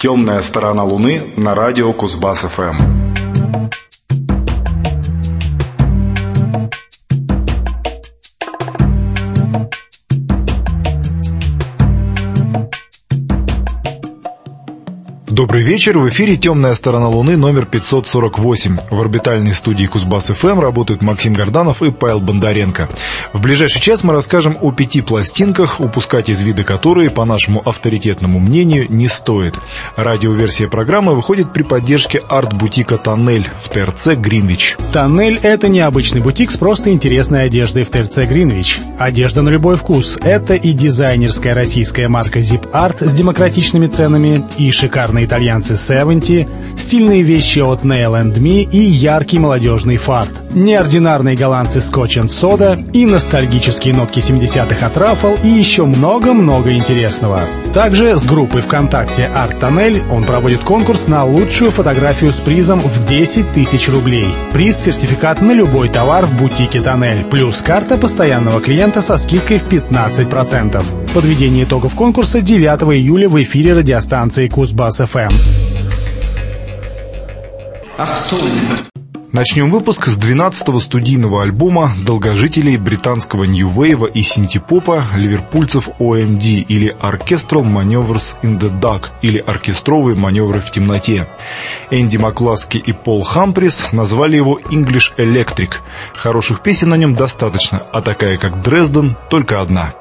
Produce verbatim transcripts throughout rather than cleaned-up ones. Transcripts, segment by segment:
Темная сторона Луны на радио Кузбасс-ФМ. Добрый вечер, в эфире «Темная сторона Луны» номер пятьсот сорок восемь. В орбитальной студии Кузбасс-ФМ работают Максим Горданов и Павел Бондаренко. В ближайший час мы расскажем о пяти пластинках, упускать из вида которые, по нашему авторитетному мнению, не стоит. Радиоверсия программы выходит при поддержке арт-бутика «Тоннель» в ТРЦ «Гринвич». «Тоннель» — это необычный бутик с просто интересной одеждой в ТРЦ «Гринвич». Одежда на любой вкус. Это и дизайнерская российская марка Zip Art с демократичными ценами, и шикарные итальянцы севенти, стильные вещи от Nail энд Me и яркий молодежный фарт. Неординарные голландцы Scotch энд Soda и ностальгические нотки семидесятых от Ruffle и еще много-много интересного. Также с группой ВКонтакте Art Тоннель он проводит конкурс на лучшую фотографию с призом в десять тысяч рублей. Приз — сертификат на любой товар в бутике Тоннель, плюс карта постоянного клиента со скидкой в пятнадцать процентов. Подведение итогов конкурса девятого июля в эфире радиостанции Кузбасс-ФМ. Начнем выпуск с двенадцатого студийного альбома долгожителей британского нью-вейва и синти-попа ливерпульцев о эм ди, или Orchestral Maneuvers in the Dark, или оркестровые маневры в темноте. Энди Макласки и Пол Хамприс назвали его English Electric. Хороших песен на нем достаточно, а такая как Дрезден только одна.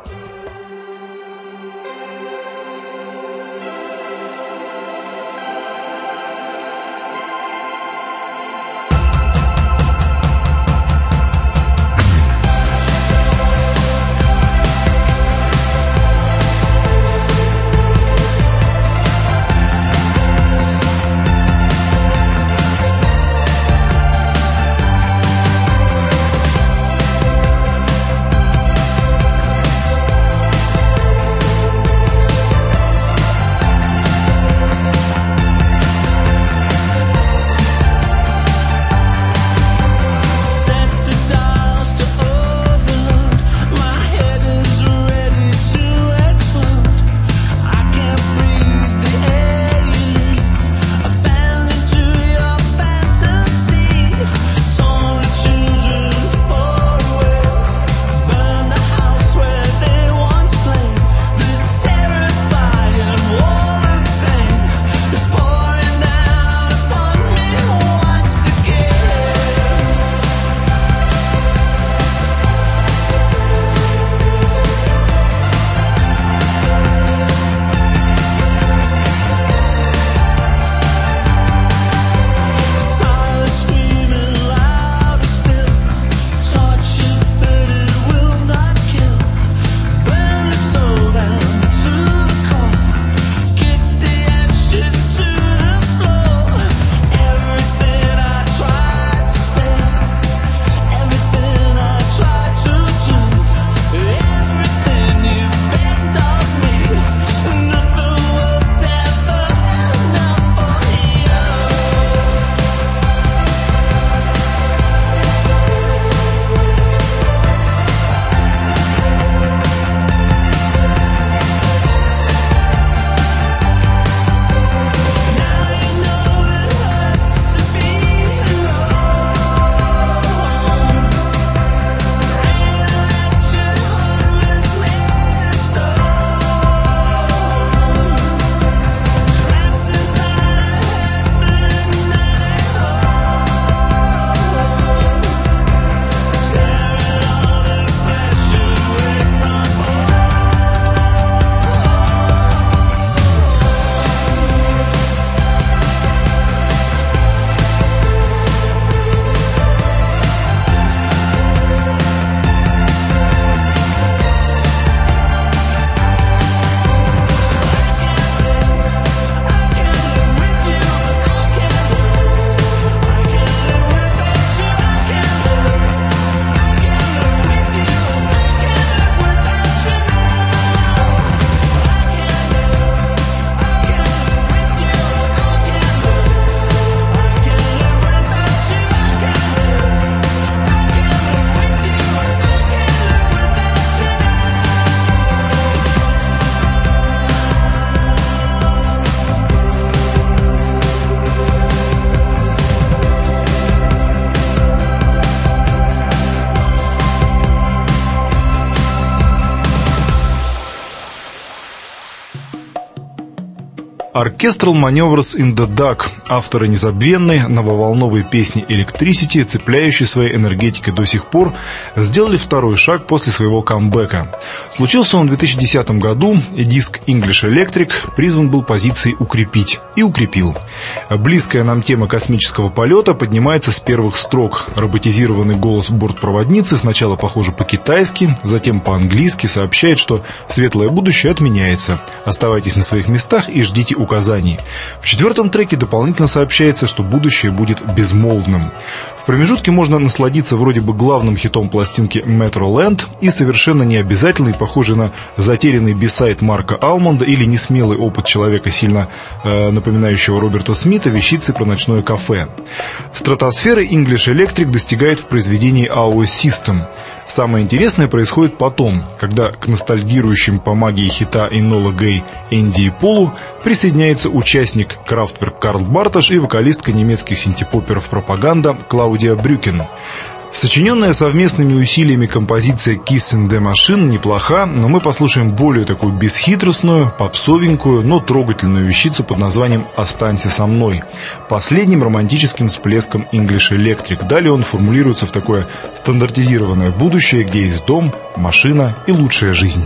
Orchestral Manoeuvres in the Dark, авторы незабвенной нововолновой песни Electricity, цепляющей своей энергетикой до сих пор, сделали второй шаг после своего камбэка. Случился он в две тысячи десятом году, и диск English Electric призван был позиции укрепить. И укрепил. Близкая нам тема космического полета поднимается с первых строк. Роботизированный голос бортпроводницы сначала, похоже, по-китайски, затем по-английски сообщает, что светлое будущее отменяется. Оставайтесь на своих местах и ждите указаний. В четвертом треке дополнительно сообщается, что будущее будет безмолвным. В промежутке можно насладиться вроде бы главным хитом пластинки Metroland и совершенно необязательный, похожий на затерянный бисайд Марка Алмонда или несмелый опыт человека, сильно э, напоминающего Роберта Смита, вещицы про ночное кафе. Стратосферы English Electric достигает в произведении эй о эс System. Самое интересное происходит потом, когда к ностальгирующим по магии хита Энола Гэй Энди и Полу присоединяется участник Kraftwerk Карл Барташ и вокалистка немецких синтепоперов пропаганда Клаудия Брюкен. Сочиненная совместными усилиями композиция Kiss in the Machine неплоха, но мы послушаем более такую бесхитростную, попсовенькую, но трогательную вещицу под названием «Останься со мной», последним романтическим всплеском English Electric. Далее он формулируется в такое стандартизированное будущее, где есть дом, машина и лучшая жизнь.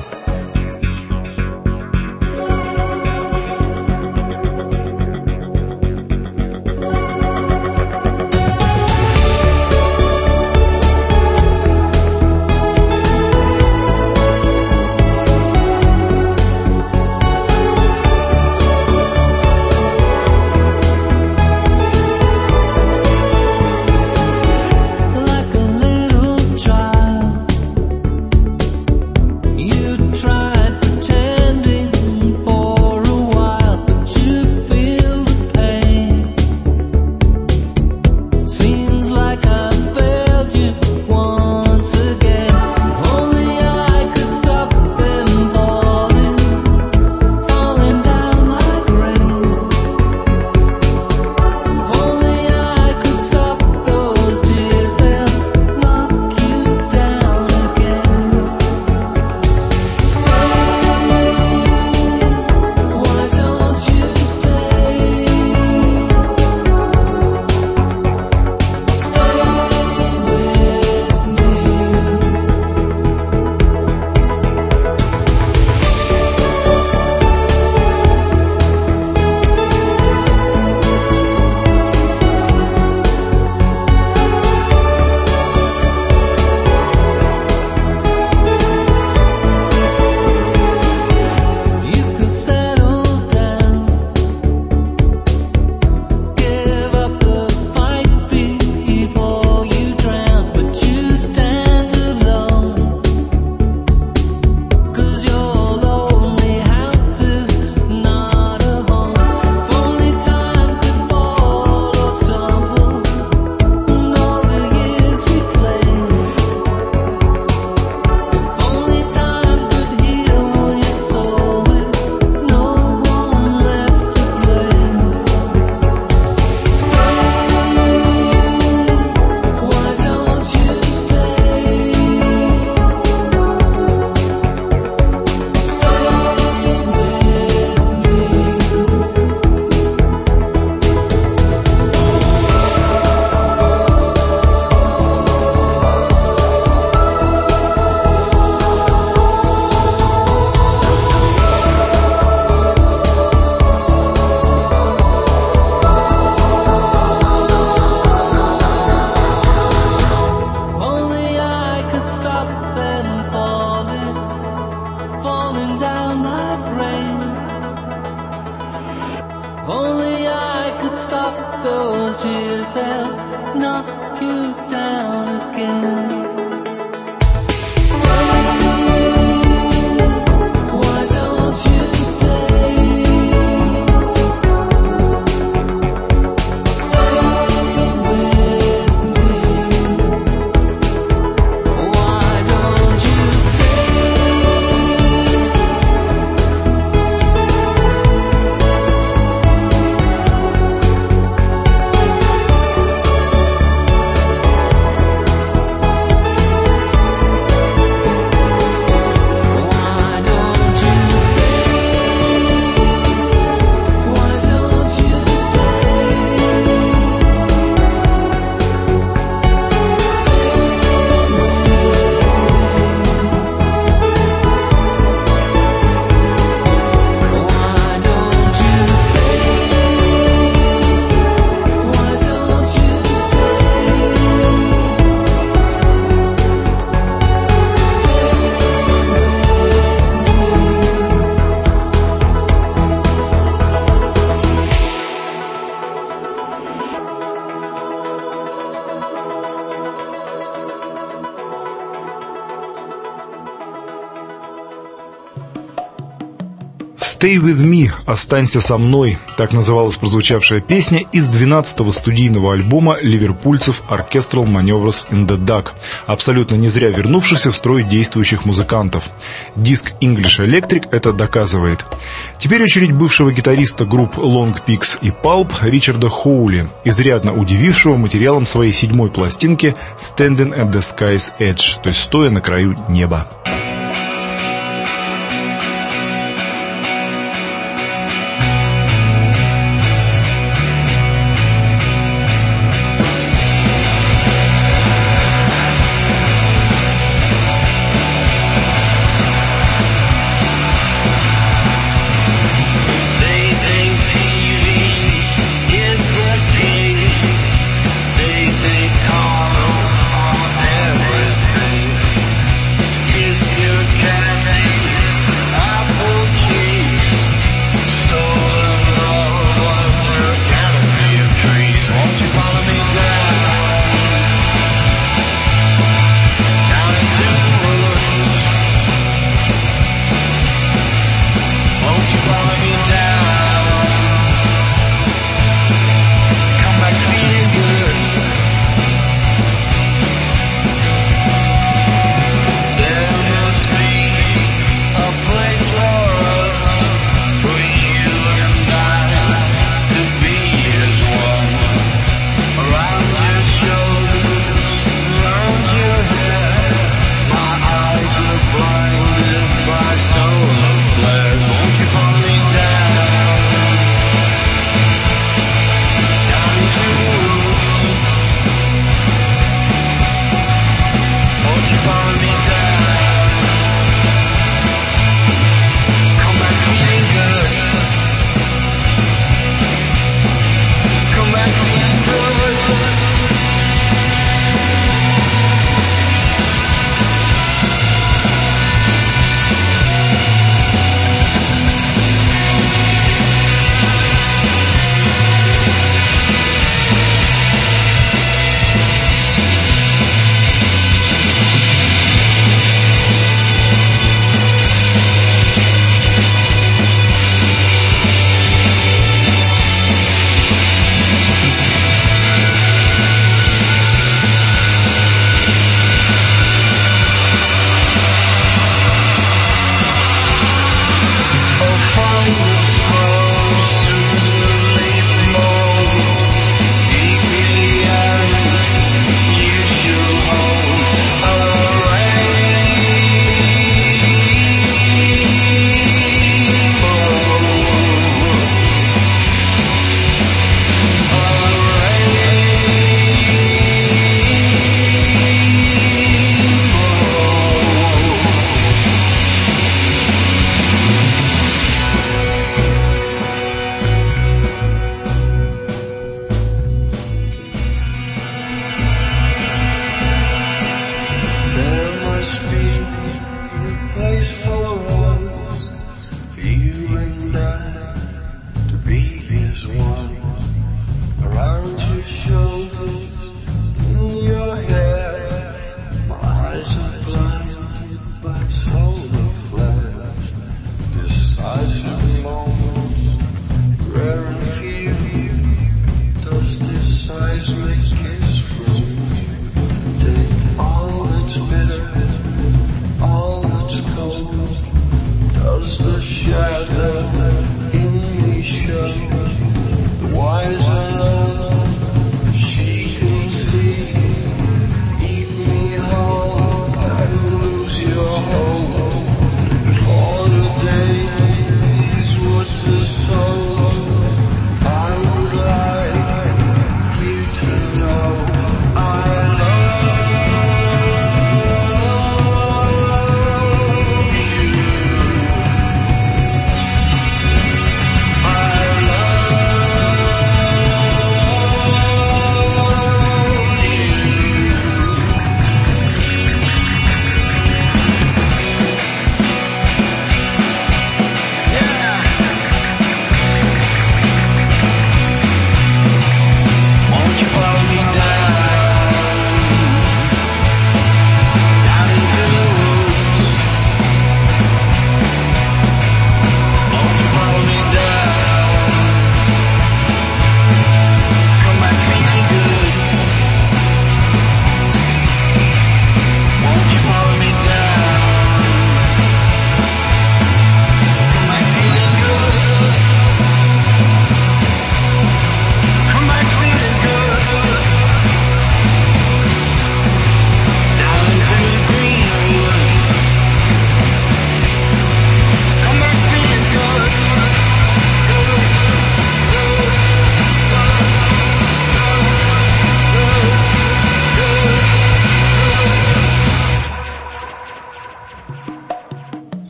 «Stay with me» – «Останься со мной» – так называлась прозвучавшая песня из двенадцатого студийного альбома ливерпульцев Orchestral Manoeuvres in the Dark, абсолютно не зря вернувшихся в строй действующих музыкантов. Диск English Electric это доказывает. Теперь очередь бывшего гитариста групп Long Peaks и Pulp Ричарда Хоули, изрядно удивившего материалом своей седьмой пластинки «Standing at the Sky's Edge», то есть «Стоя на краю неба». Kiss me.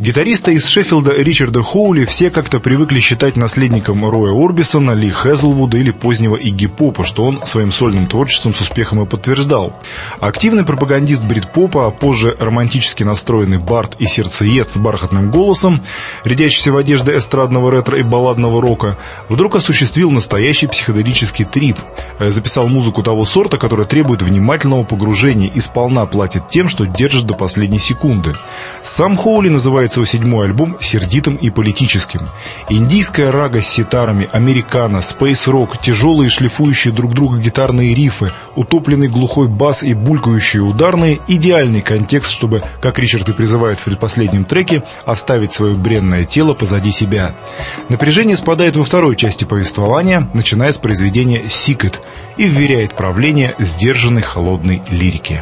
Гитариста из Шеффилда Ричарда Хоули все как-то привыкли считать наследником Роя Орбисона, Ли Хэзлвуда или позднего Игги Попа, что он своим сольным творчеством с успехом и подтверждал. Активный пропагандист брит-попа, а позже романтически настроенный бард и сердцеед с бархатным голосом, рядящийся в одежды эстрадного ретро и балладного рока, вдруг осуществил настоящий психоделический трип. Записал музыку того сорта, которая требует внимательного погружения и сполна платит тем, что держит до последней секунды. Сам Хоули называет свой седьмой альбом сердитым и политическим. Индийская рага с ситарами, американо, спейс-рок, тяжелые шлифующие друг друга гитарные рифы, утопленный глухой бас и булькающие ударные – идеальный контекст, чтобы, как Ричард и призывает в предпоследнем треке, оставить свое бренное тело позади себя. Напряжение спадает во второй части повествования, начиная с произведения «Сикет», и вверяет правление сдержанной холодной лирики.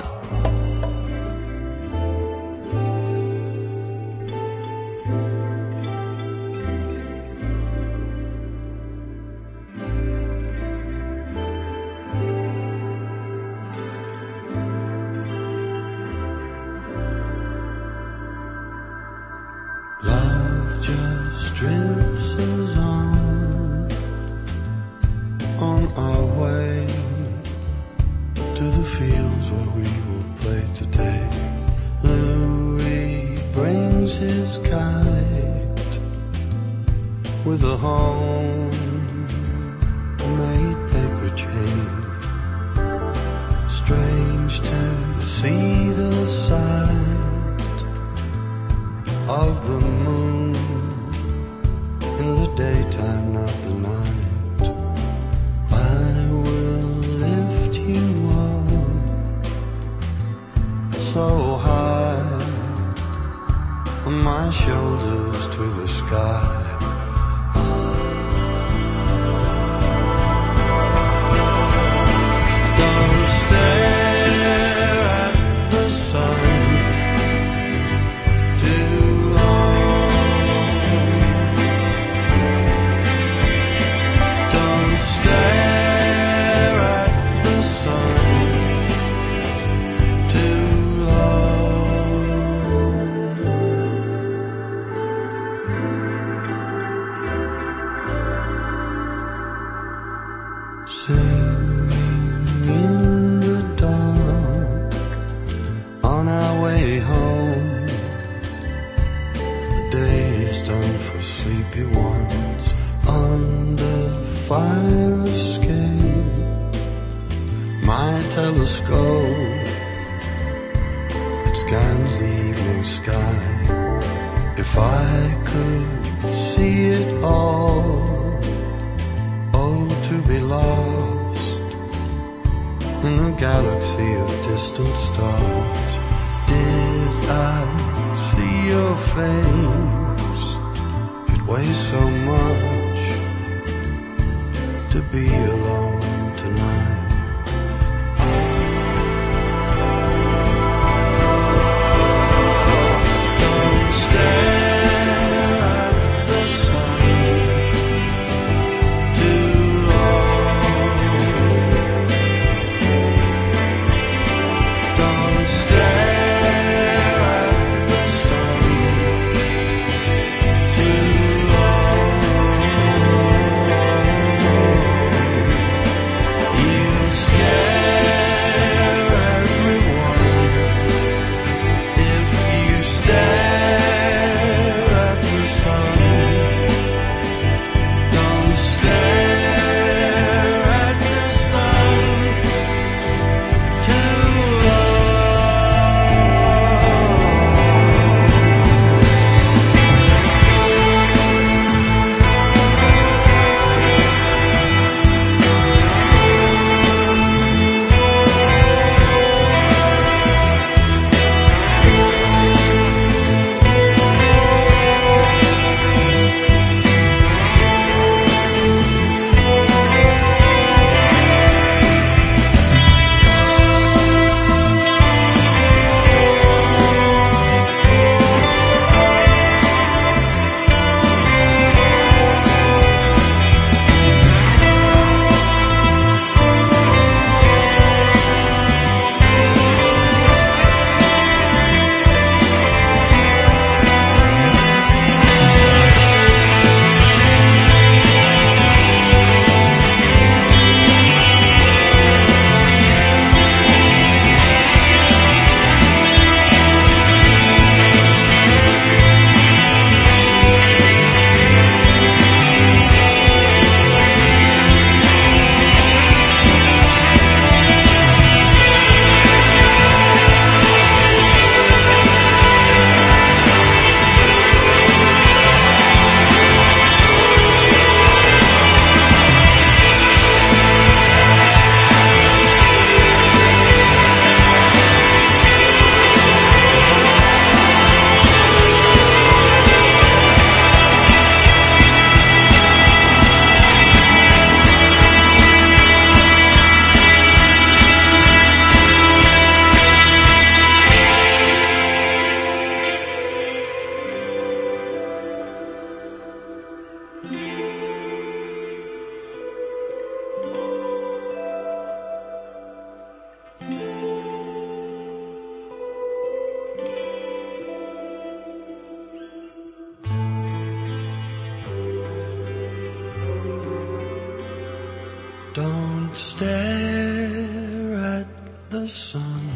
Don't stare at the sun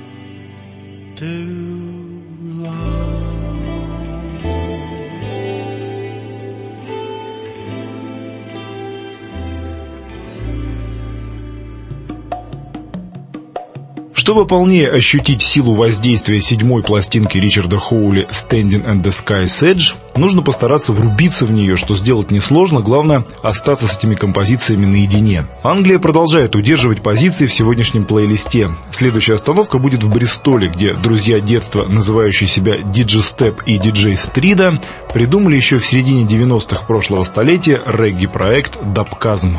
too long. Чтобы полнее ощутить силу воздействия седьмой пластинки Ричарда Хоули «Standing at the Sky's Edge», нужно постараться врубиться в нее, что сделать несложно, главное остаться с этими композициями наедине. Англия продолжает удерживать позиции в сегодняшнем плейлисте. Следующая остановка будет в Бристоле, где друзья детства, называющие себя Диджей Степ и Диджей Стрида, придумали еще в середине девяностых прошлого столетия регги-проект «Дабказм».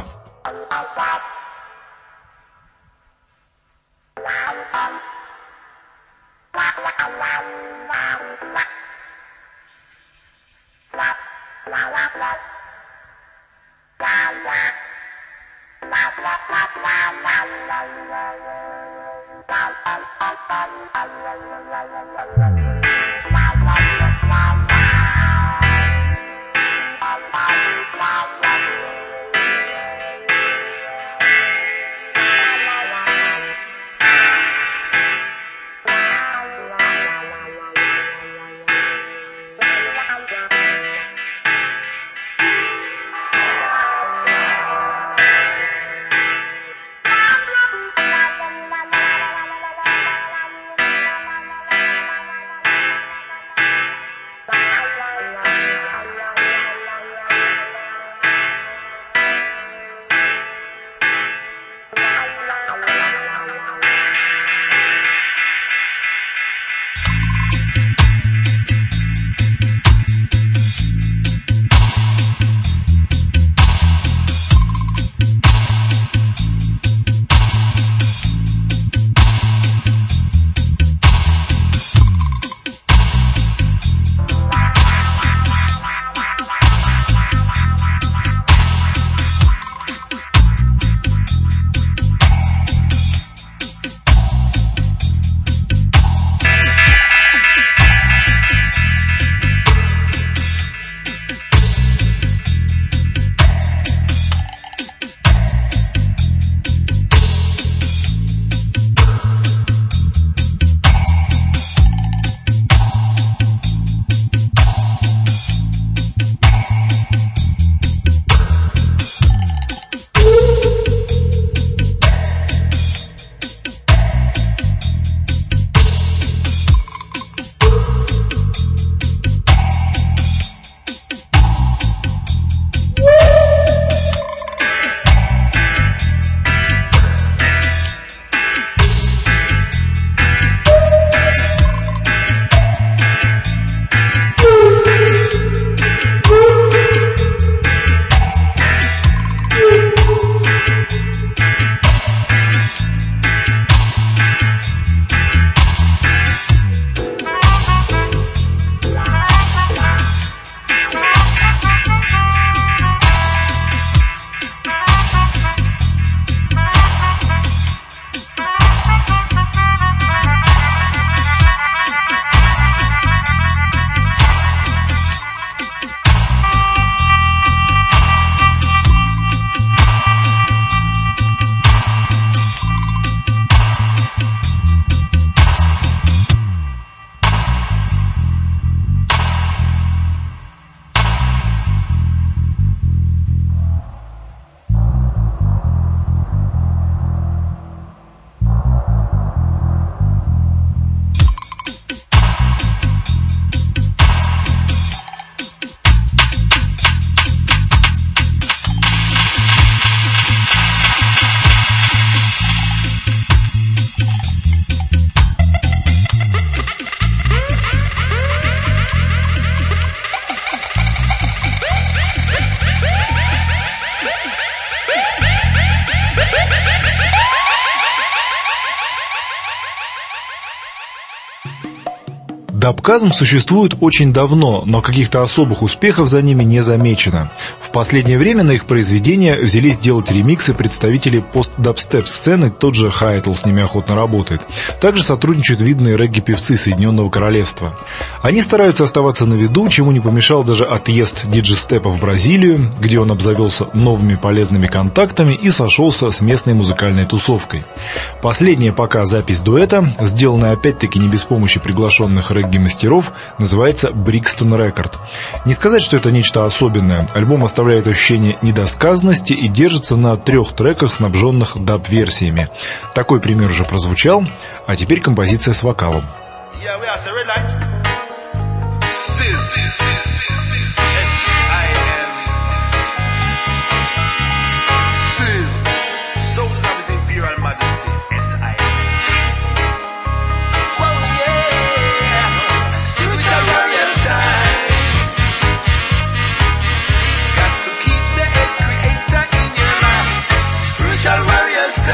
Дабказм существует очень давно, но каких-то особых успехов за ними не замечено. В последнее время на их произведения взялись делать ремиксы представители пост-дабстеп-сцены, тот же Хайтл с ними охотно работает. Также сотрудничают видные регги-певцы Соединенного Королевства. Они стараются оставаться на виду, чему не помешал даже отъезд диджестепа в Бразилию, где он обзавелся новыми полезными контактами и сошелся с местной музыкальной тусовкой. Последняя пока запись дуэта, сделанная опять-таки не без помощи приглашенных регги-мастеров, называется «Брикстон Рекорд». Не сказать, что это нечто особенное. Альбом оставляет ощущение недосказанности и держится на трех треках, снабженных даб-версиями. Такой пример уже прозвучал, а теперь композиция с вокалом.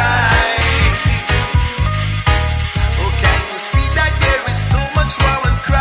Oh, can you see that there is so much war and crime?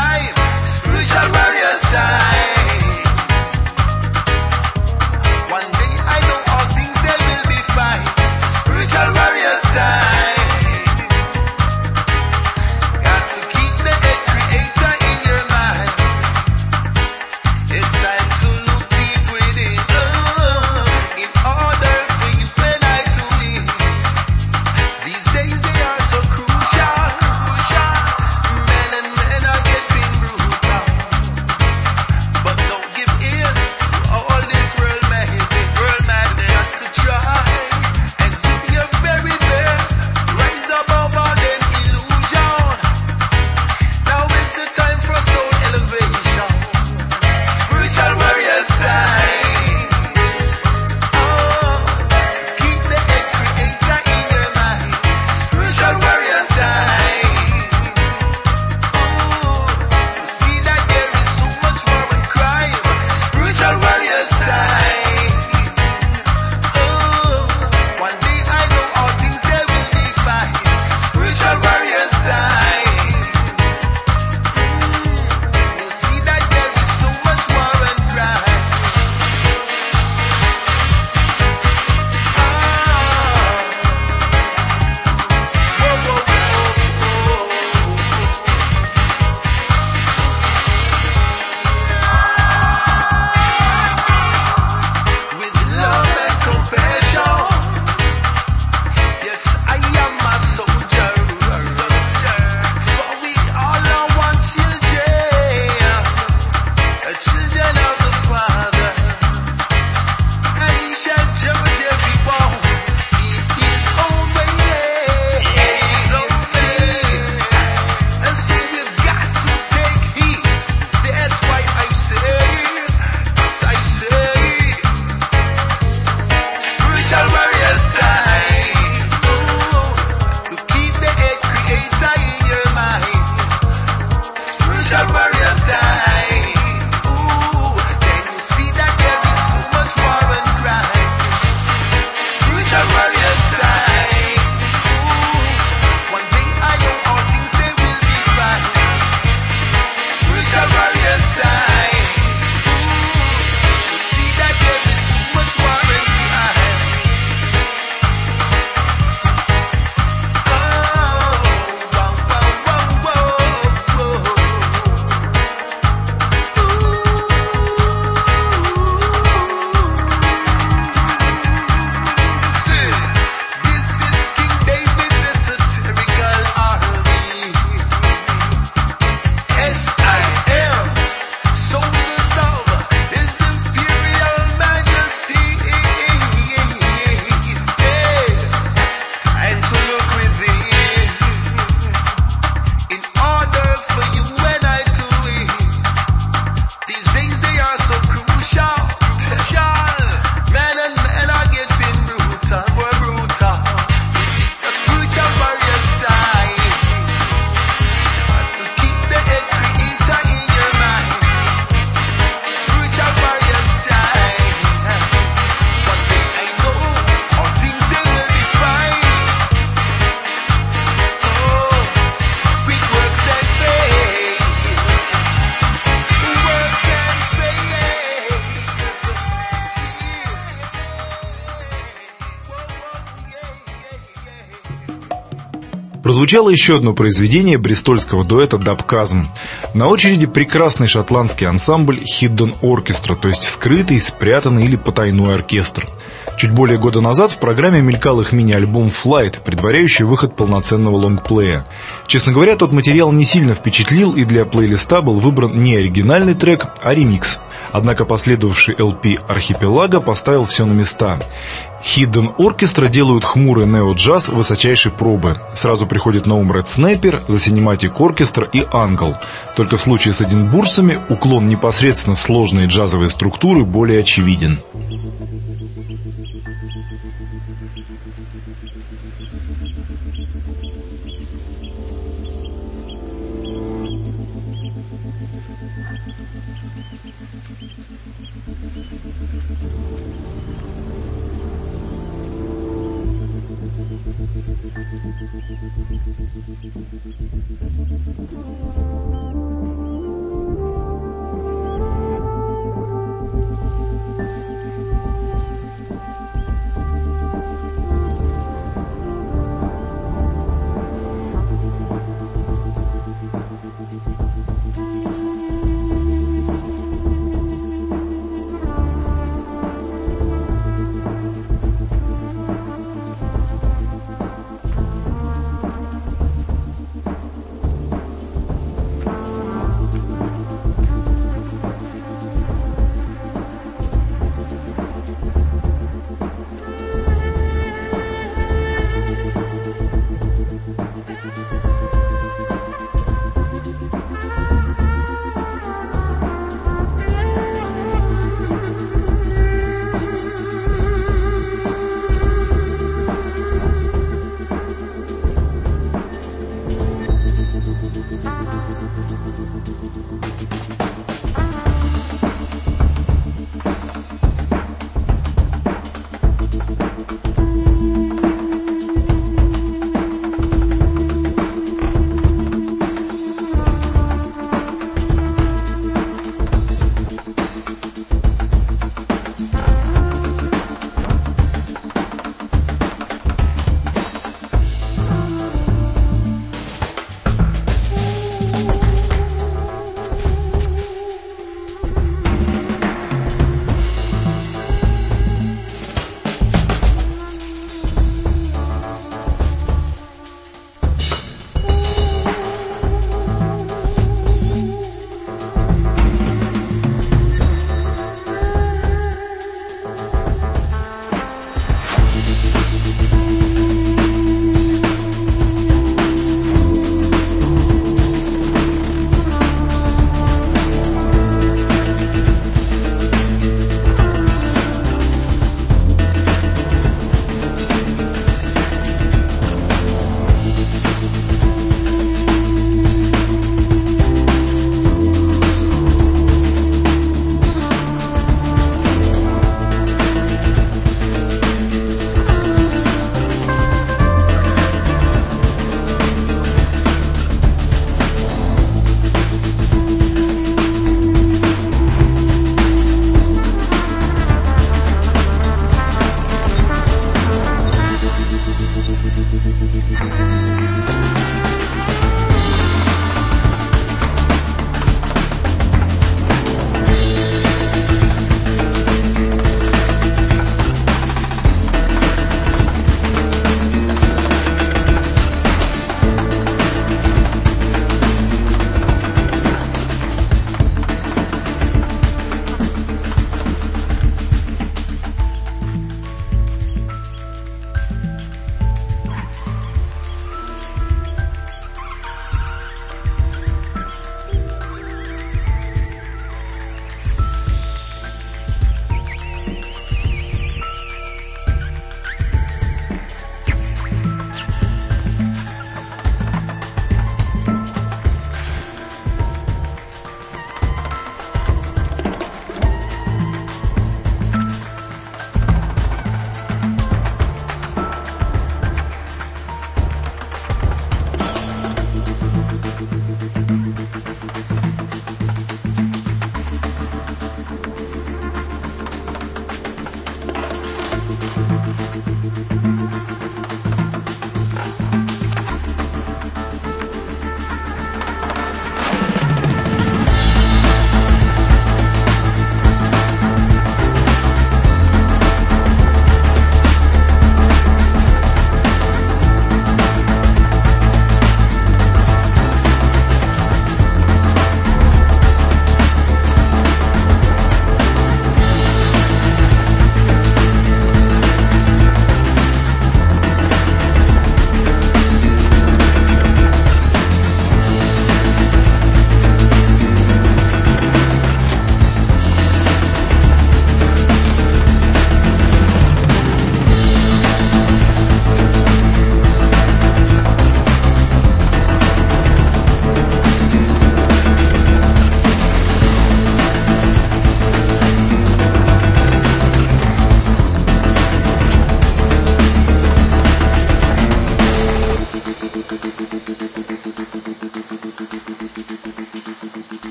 Прозвучало еще одно произведение бристольского дуэта «Дабказм». На очереди прекрасный шотландский ансамбль «Hidden Orchestra», то есть скрытый, спрятанный или потайной оркестр. Чуть более года назад в программе мелькал их мини-альбом «Flight», предваряющий выход полноценного лонгплея. Честно говоря, тот материал не сильно впечатлил, и для плейлиста был выбран не оригинальный трек, а ремикс. Однако последовавший эл пи «Архипелага» поставил все на места. Hidden Orchestra делают хмурый нео-джаз высочайшей пробы. Сразу приходит на ум Red Snapper, The Cinematic Orchestra и Angle. Только в случае с эдинбуржцами уклон непосредственно в сложные джазовые структуры более очевиден.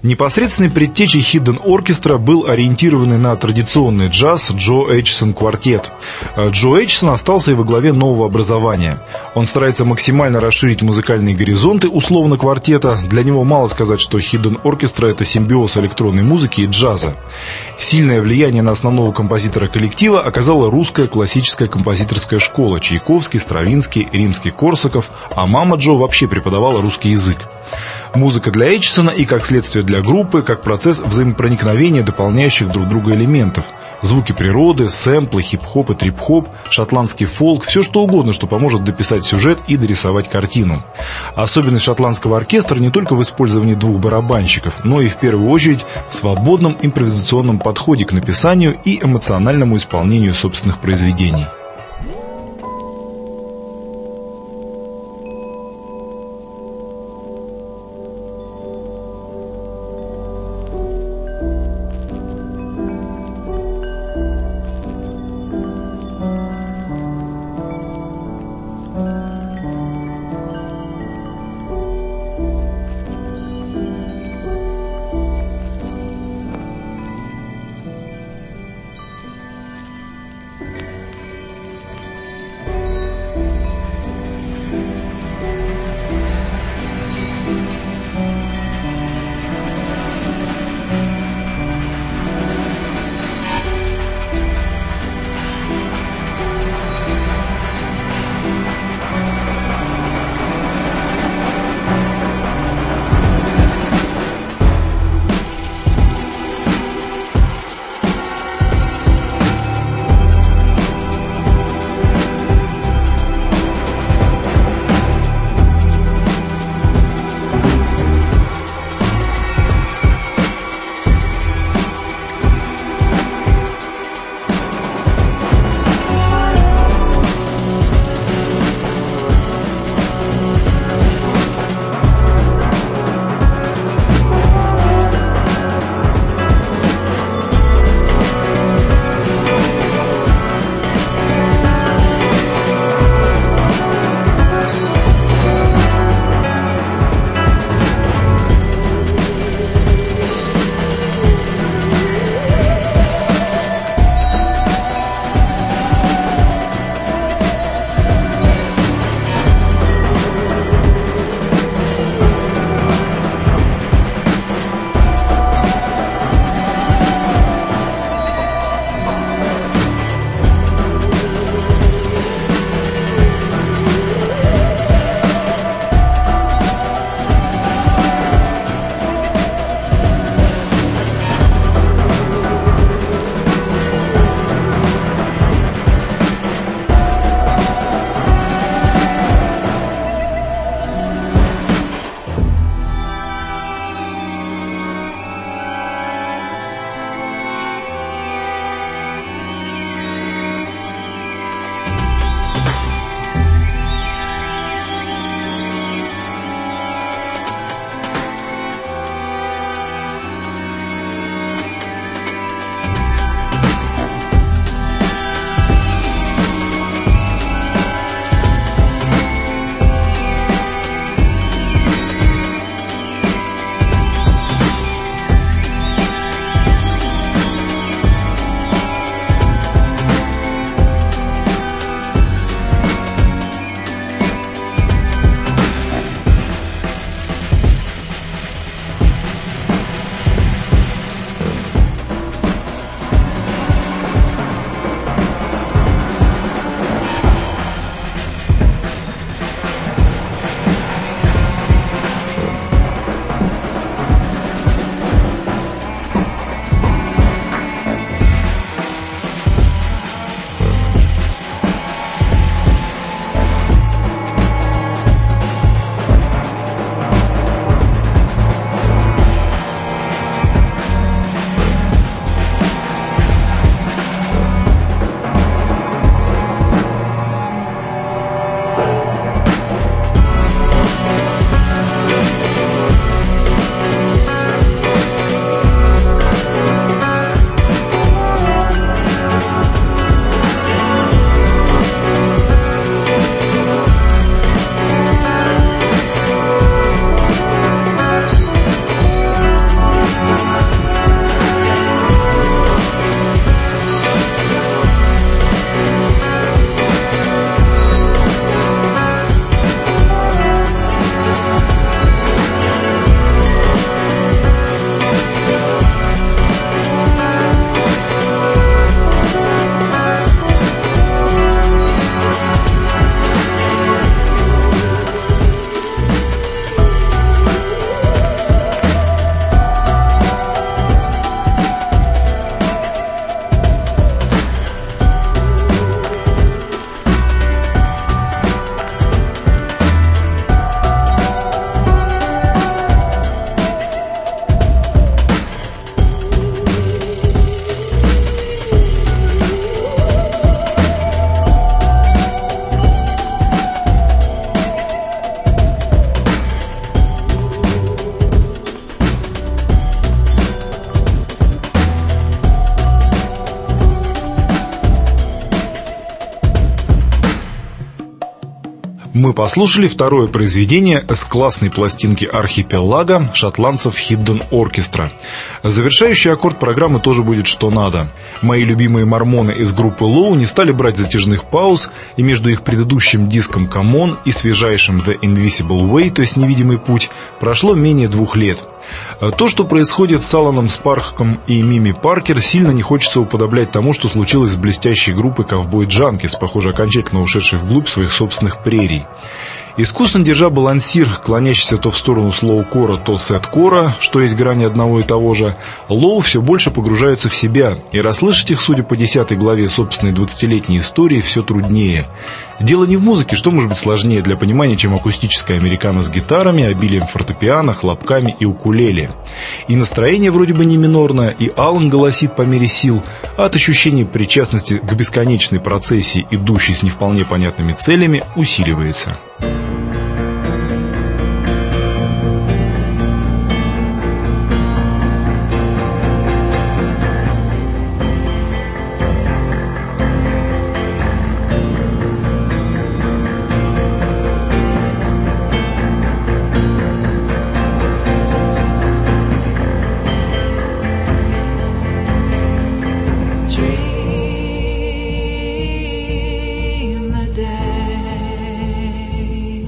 Непосредственной предтечей Hidden Orchestra был ориентированный на традиционный джаз Джо Эйчсон квартет. Джо Эйчсон остался и во главе нового образования. Он старается максимально расширить музыкальные горизонты условно квартета. Для него мало сказать, что Hidden Orchestra — это симбиоз электронной музыки и джаза. Сильное влияние на основного композитора коллектива оказала русская классическая композиторская школа: Чайковский, Стравинский, Римский-Корсаков, а мама Джо вообще преподавала русский язык. Музыка для Эйчсона и, как следствие, для группы, как процесс взаимопроникновения дополняющих друг друга элементов. Звуки природы, сэмплы, хип-хоп и трип-хоп, шотландский фолк — все что угодно, что поможет дописать сюжет и дорисовать картину. Особенность шотландского оркестра не только в использовании двух барабанщиков, но и в первую очередь в свободном импровизационном подходе к написанию и эмоциональному исполнению собственных произведений. Мы послушали второе произведение с-классной пластинки «Архипелага» шотландцев Hidden Orchestra. Завершающий аккорд программы тоже будет «Что надо». Мои любимые мормоны из группы Low не стали брать затяжных пауз, и между их предыдущим диском «Come On» и свежайшим «The Invisible Way», то есть «Невидимый путь», прошло менее двух лет. То, что происходит с Аланом Спарком и Мими Паркер, сильно не хочется уподоблять тому, что случилось с блестящей группой «Ковбой Джанкис», похоже, окончательно ушедшей вглубь своих собственных прерий. Искусно держа балансир, клонящийся то в сторону слоу-кора, то сэд-кора, что есть грани одного и того же, Лоу все больше погружаются в себя, и расслышать их, судя по десятой главе собственной двадцатилетней истории, все труднее. Дело не в музыке, что может быть сложнее для понимания, чем акустическая американо с гитарами, обилием фортепиано, хлопками и укулеле. И настроение вроде бы не минорное, и Алан голосит по мере сил, а от ощущения причастности к бесконечной процессии, идущей с не вполне понятными целями, усиливается. Dream the day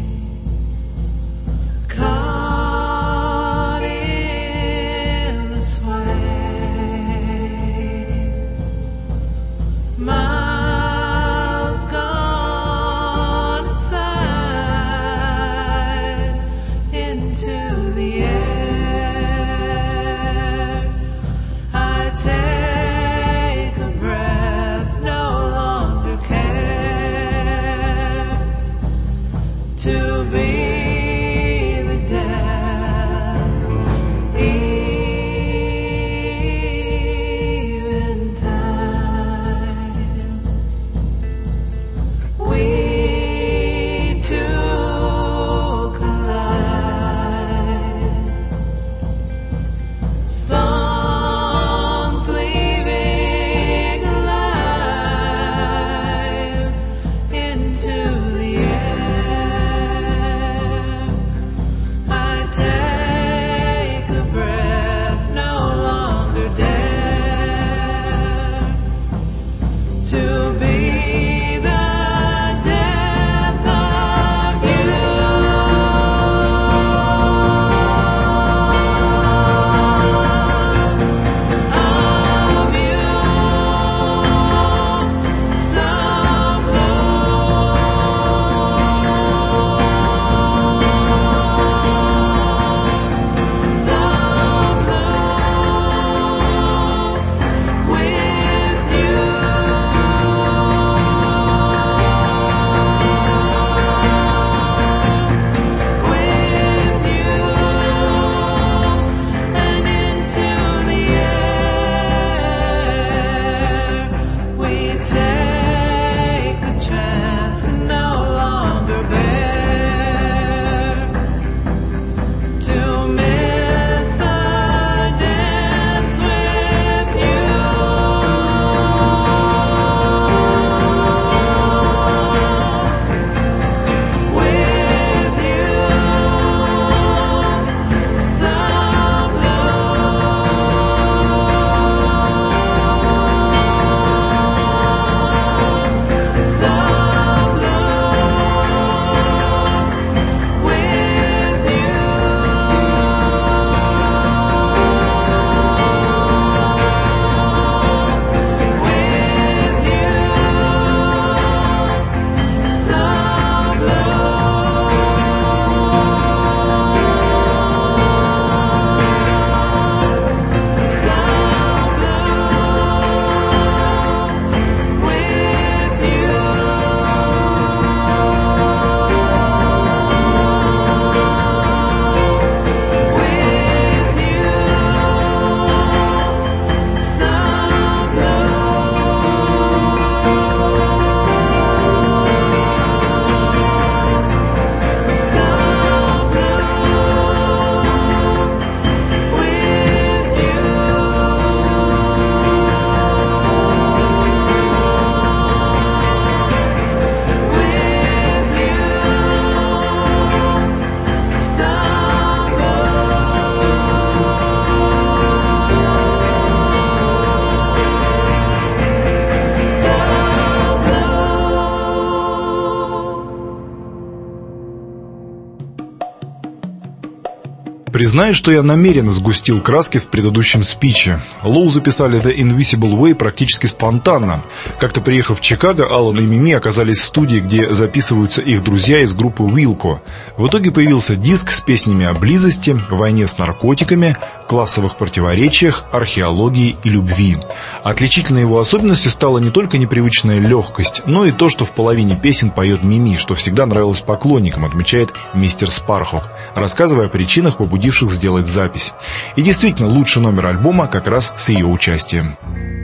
Признаюсь, что я намеренно сгустил краски в предыдущем спиче. Low записали The Invisible Way практически спонтанно. Как-то приехав в Чикаго, Алан и Мими оказались в студии, где записываются их друзья из группы Wilco. В итоге появился диск с песнями о близости, войне с наркотиками, классовых противоречиях, археологии и любви. Отличительной его особенностью стала не только непривычная легкость, но и то, что в половине песен поет Мими, что всегда нравилось поклонникам, отмечает мистер Спархок, рассказывая о причинах, побудивших сделать запись. И действительно, лучший номер альбома как раз с ее участием.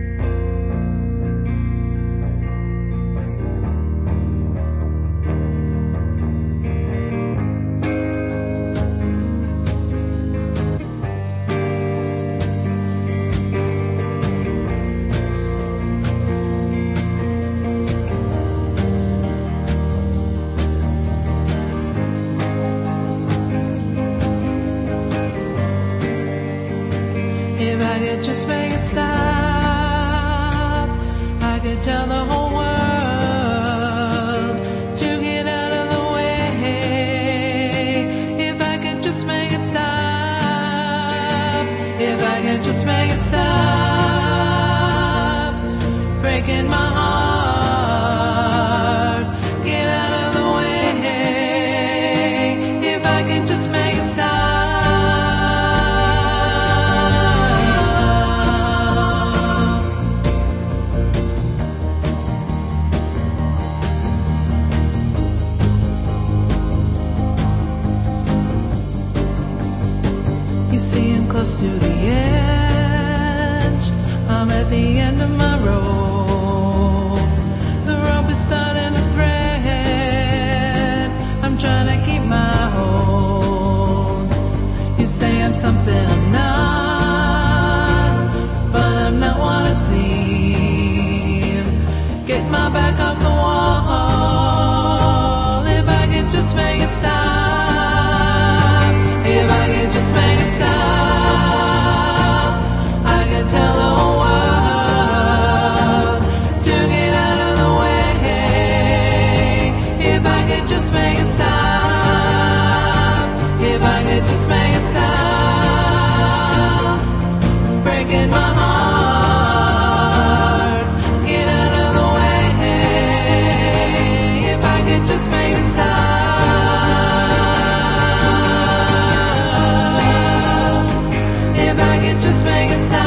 If I could just make it stop, I could tell the whole world to get out of the way. If I could just make it stop, if I could just make it stop, breaking my heart, get out of the way. If I could just make it stop. You see I'm close to the edge, I'm at the end of my rope. The rope is starting to thread, I'm trying to keep my hold. You say I'm something I'm not, but I'm not what I seem. Get my back off the wall, if I could just make it stop. If I could just make it stop, I can tell the whole world to get out of the way. If I could just make it stop, if I could just make it stop, breaking my heart, get out of the way. If I could just make it stop. Just make it stop.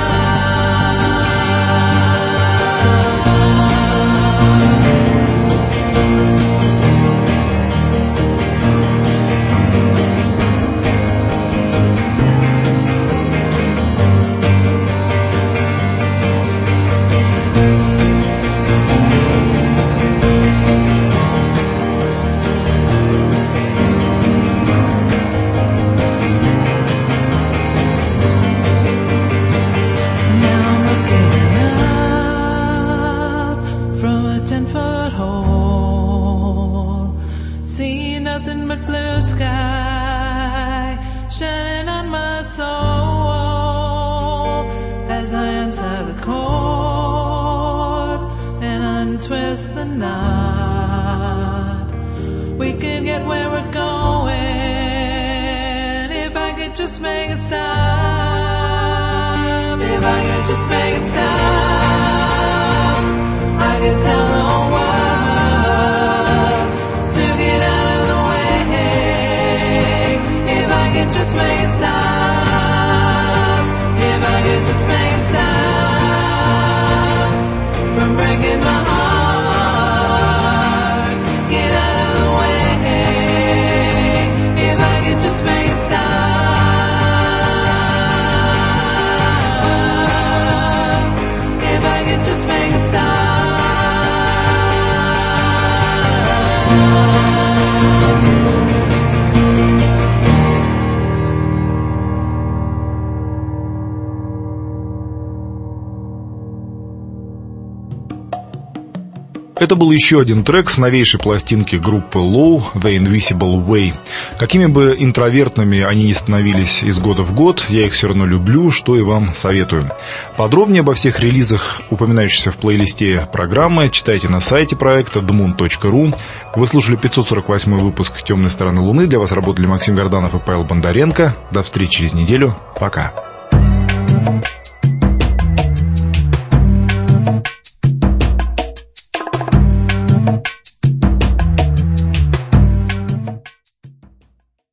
Twist the knot, we could get where we're going if I could just make it stop. If I could just make it stop, I could tell the whole world to get out of the way. If I could just make it stop, if I could just make it stop from breaking my heart. Это был еще один трек с новейшей пластинки группы Low, The Invisible Way. Какими бы интровертными они ни становились из года в год, я их все равно люблю, что и вам советую. Подробнее обо всех релизах, упоминающихся в плейлисте программы, читайте на сайте проекта дмун точка ру. Вы слушали пятьсот сорок восьмой выпуск «Темной стороны Луны». Для вас работали Максим Горданов и Павел Бондаренко. До встречи через неделю. Пока.